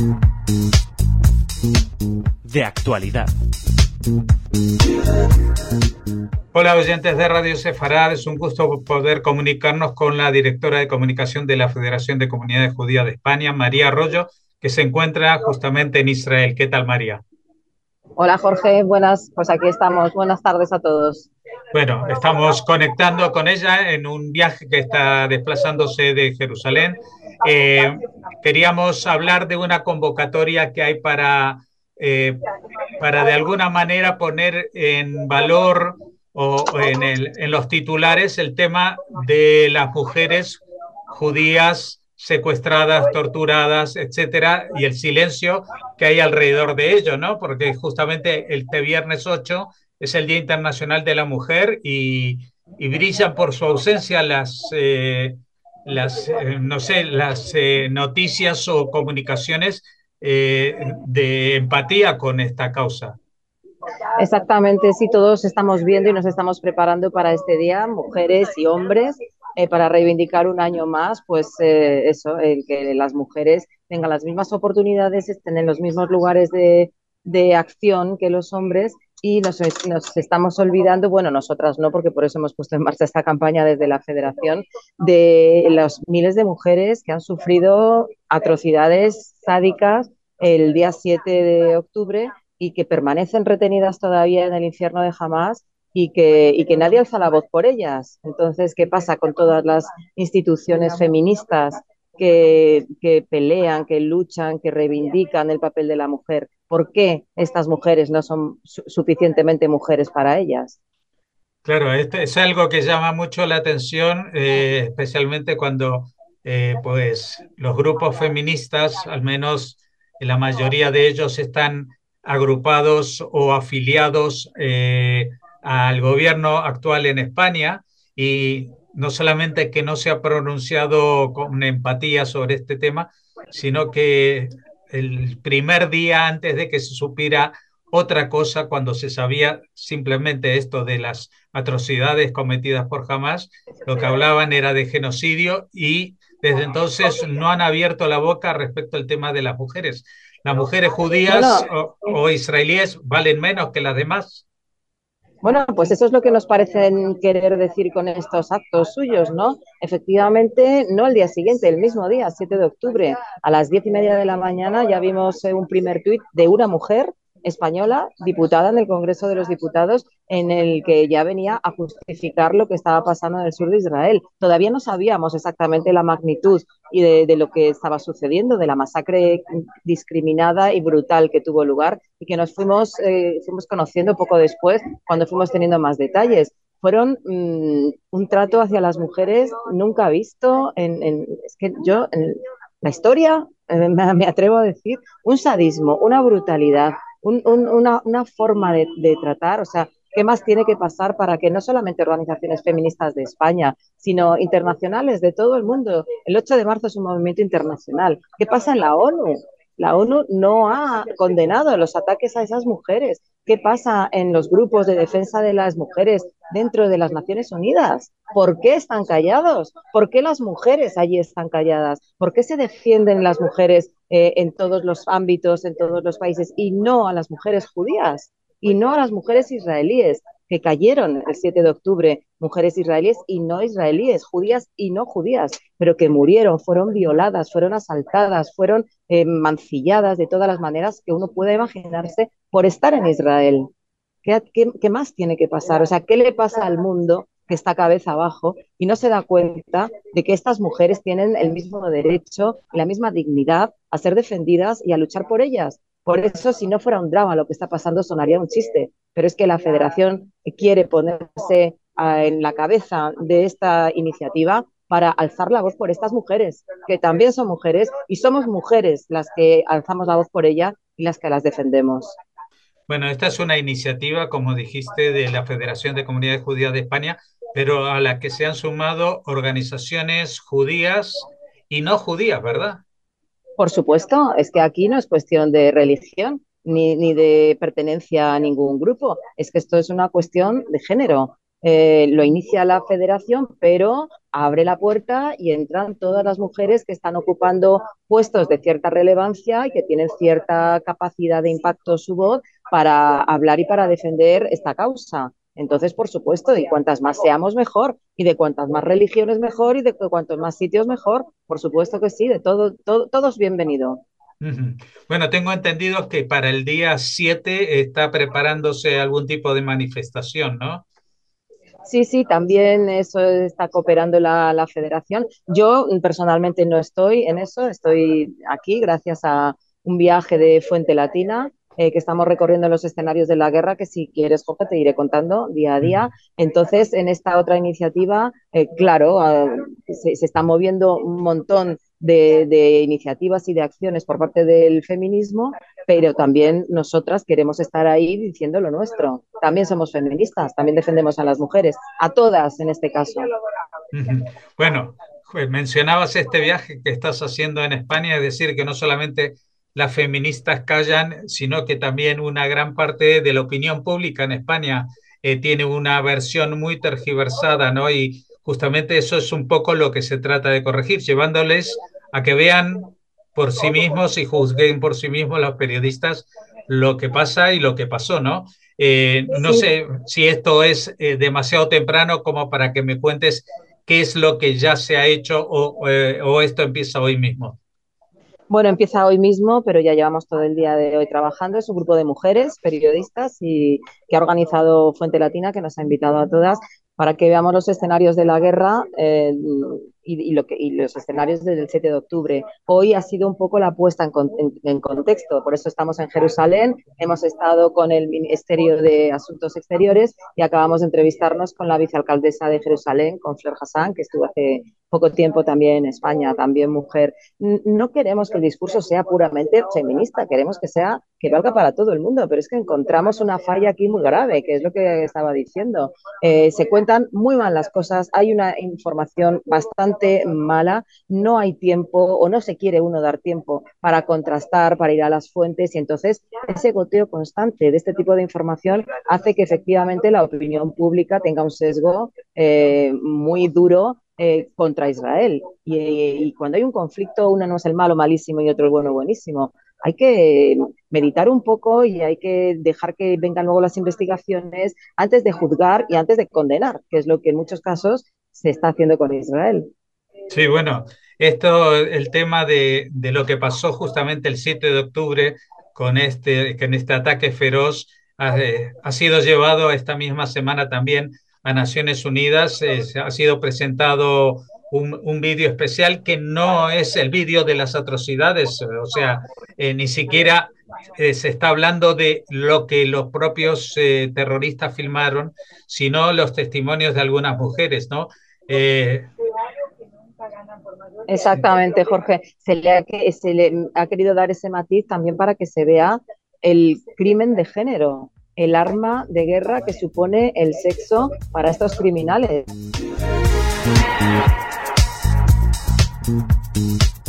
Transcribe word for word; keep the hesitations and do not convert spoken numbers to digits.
De actualidad. Hola oyentes de Radio Sefarad, es un gusto poder comunicarnos con la directora de comunicación de la Federación de Comunidades Judías de España, María Arroyo, que se encuentra justamente en Israel. ¿Qué tal, María? Hola Jorge, buenas, pues aquí estamos. Buenas tardes a todos. Bueno, estamos conectando con ella en un viaje que está desplazándose de Jerusalén. Eh, queríamos hablar de una convocatoria que hay para, eh, para de alguna manera poner en valor o en, el, en los titulares el tema de las mujeres judías secuestradas, torturadas, etcétera, y el silencio que hay alrededor de ello, ¿no? Porque justamente este viernes ocho es el Día Internacional de la Mujer y, y brillan por su ausencia las, eh, las eh, no sé, las eh, noticias o comunicaciones eh, de empatía con esta causa. Exactamente, sí, todos estamos viendo y nos estamos preparando para este día, mujeres y hombres, eh, para reivindicar un año más, pues eh, eso, el que las mujeres tengan las mismas oportunidades, estén en los mismos lugares de, de acción que los hombres. Y nos, nos estamos olvidando, bueno, nosotras no, porque por eso hemos puesto en marcha esta campaña desde la Federación, de los miles de mujeres que han sufrido atrocidades sádicas el día siete de octubre y que permanecen retenidas todavía en el infierno de Hamás y que, y que nadie alza la voz por ellas. Entonces, ¿qué pasa con todas las instituciones feministas que, que pelean, que luchan, que reivindican el papel de la mujer? ¿Por qué estas mujeres no son su suficientemente mujeres para ellas? Claro, esto es algo que llama mucho la atención, eh, especialmente cuando eh, pues, los grupos feministas, al menos la mayoría de ellos, están agrupados o afiliados eh, al gobierno actual en España, y no solamente que no se ha pronunciado con empatía sobre este tema, sino que el primer día antes de que se supiera otra cosa, cuando se sabía simplemente esto de las atrocidades cometidas por Hamás, lo que hablaban era de genocidio, y desde entonces no han abierto la boca respecto al tema de las mujeres. ¿Las mujeres judías Bueno, o, o israelíes valen menos que las demás? Bueno, pues eso es lo que nos parecen querer decir con estos actos suyos, ¿no? Efectivamente, no el día siguiente, el mismo día, siete de octubre, a las diez y media de la mañana, ya vimos un primer tuit de una mujer española, diputada en el Congreso de los Diputados, en el que ya venía a justificar lo que estaba pasando en el sur de Israel. Todavía no sabíamos exactamente la magnitud y de, de lo que estaba sucediendo, de la masacre discriminada y brutal que tuvo lugar y que nos fuimos, eh, fuimos conociendo poco después cuando fuimos teniendo más detalles. Fueron mmm, un trato hacia las mujeres nunca visto en, en es que yo en la historia eh, me, me atrevo a decir un sadismo, una brutalidad, un, un, una, una forma de, de tratar, o sea, ¿qué más tiene que pasar para que no solamente organizaciones feministas de España, sino internacionales de todo el mundo? El ocho de marzo es un movimiento internacional. ¿Qué pasa en la ONU? La ONU no ha condenado los ataques a esas mujeres. ¿Qué pasa en los grupos de defensa de las mujeres dentro de las Naciones Unidas? ¿Por qué están callados? ¿Por qué las mujeres allí están calladas? ¿Por qué se defienden las mujeres eh, en todos los ámbitos, en todos los países, y no a las mujeres judías? Y no a las mujeres israelíes que cayeron el siete de octubre, mujeres israelíes y no israelíes, judías y no judías, pero que murieron, fueron violadas, fueron asaltadas, fueron eh, mancilladas de todas las maneras que uno pueda imaginarse por estar en Israel. ¿Qué, qué, ¿Qué más tiene que pasar? O sea, ¿qué le pasa al mundo que está cabeza abajo y no se da cuenta de que estas mujeres tienen el mismo derecho y la misma dignidad a ser defendidas y a luchar por ellas? Por eso, si no fuera un drama lo que está pasando, sonaría un chiste, pero es que la Federación quiere ponerse uh, en la cabeza de esta iniciativa para alzar la voz por estas mujeres, que también son mujeres, y somos mujeres las que alzamos la voz por ellas y las que las defendemos. Bueno, esta es una iniciativa, como dijiste, de la Federación de Comunidades Judías de España, pero a la que se han sumado organizaciones judías y no judías, ¿verdad? Por supuesto, es que aquí no es cuestión de religión ni, ni de pertenencia a ningún grupo, es que esto es una cuestión de género. Eh, lo inicia la federación, pero abre la puerta y entran todas las mujeres que están ocupando puestos de cierta relevancia y que tienen cierta capacidad de impacto su voz para hablar y para defender esta causa. Entonces, por supuesto, y cuantas más seamos mejor, y de cuantas más religiones mejor, y de cuantos más sitios mejor, por supuesto que sí, de todo, todo, todos bienvenido. Uh-huh. Bueno, tengo entendido que para el día siete está preparándose algún tipo de manifestación, ¿no? Sí, sí, también eso está cooperando la, la federación. Yo personalmente no estoy en eso, estoy aquí gracias a un viaje de Fuente Latina eh, que estamos recorriendo los escenarios de la guerra, que si quieres, Jorge, te iré contando día a día. Entonces, en esta otra iniciativa, eh, claro, eh, se, se está moviendo un montón de, de iniciativas y de acciones por parte del feminismo, pero también nosotras queremos estar ahí diciendo lo nuestro. También somos feministas, también defendemos a las mujeres, a todas en este caso. Bueno, mencionabas este viaje que estás haciendo en España, es decir, que no solamente las feministas callan, sino que también una gran parte de la opinión pública en España eh, tiene una versión muy tergiversada, ¿no? Y justamente eso es un poco lo que se trata de corregir, llevándoles a que vean por sí mismos y juzguen por sí mismos los periodistas lo que pasa y lo que pasó, ¿no? Eh, no Sí. sé si esto es eh, demasiado temprano como para que me cuentes qué es lo que ya se ha hecho o, eh, o esto empieza hoy mismo. Bueno, empieza hoy mismo, pero ya llevamos todo el día de hoy trabajando. Es un grupo de mujeres periodistas y que ha organizado Fuente Latina, que nos ha invitado a todas para que veamos los escenarios de la guerra eh, y, y, lo que, y los escenarios del siete de octubre. Hoy ha sido un poco la puesta en, en, en contexto, por eso estamos en Jerusalén, hemos estado con el Ministerio de Asuntos Exteriores y acabamos de entrevistarnos con la vicealcaldesa de Jerusalén, con Flor Hassan, que estuvo hace poco tiempo también en España, también mujer. No queremos que el discurso sea puramente feminista, queremos que sea, que valga para todo el mundo, pero es que encontramos una falla aquí muy grave, que es lo que estaba diciendo. Eh, se cuentan muy mal las cosas, hay una información bastante mala, no hay tiempo o no se quiere uno dar tiempo para contrastar, para ir a las fuentes, y entonces ese goteo constante de este tipo de información hace que efectivamente la opinión pública tenga un sesgo eh, muy duro Eh, contra Israel. Y, y cuando hay un conflicto, uno no es el malo malísimo y otro el bueno buenísimo. Hay que meditar un poco y hay que dejar que vengan luego las investigaciones antes de juzgar y antes de condenar, que es lo que en muchos casos se está haciendo con Israel. Sí, bueno, esto, el tema de, de lo que pasó justamente el siete de octubre con este, con este ataque feroz ha, ha sido llevado esta misma semana también a Naciones Unidas. Eh, ha sido presentado un, un vídeo especial que no es el vídeo de las atrocidades, o sea, eh, ni siquiera eh, se está hablando de lo que los propios eh, terroristas filmaron, sino los testimonios de algunas mujeres, ¿no? Eh, Exactamente, Jorge. Se le, ha, se le ha querido dar ese matiz también para que se vea el crimen de género, el arma de guerra que supone el sexo para estos criminales.